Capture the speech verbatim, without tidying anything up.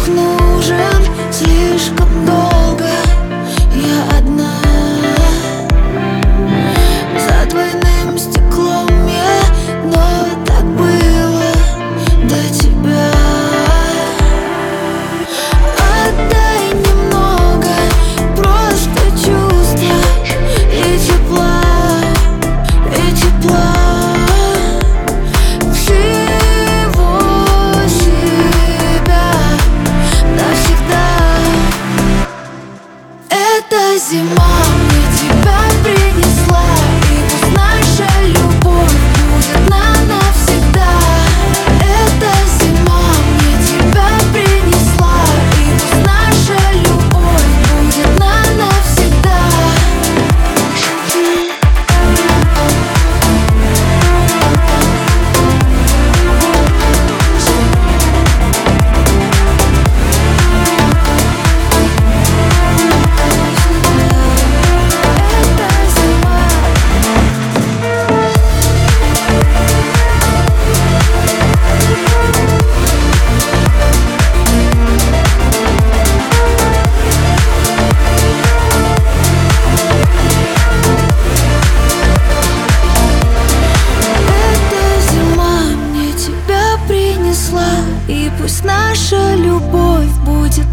воздух нужен слишком долго. Я одна за двойным стеклом я, но так было до тебя. Отдай немного просто чувства и тепла, и тепла. Эта зима мне тебя принесла, и пусть наша любовь будет на навсегда. Эта зима мне тебя принесла, и пусть наша любовь будет на навсегда. И пусть наша любовь будет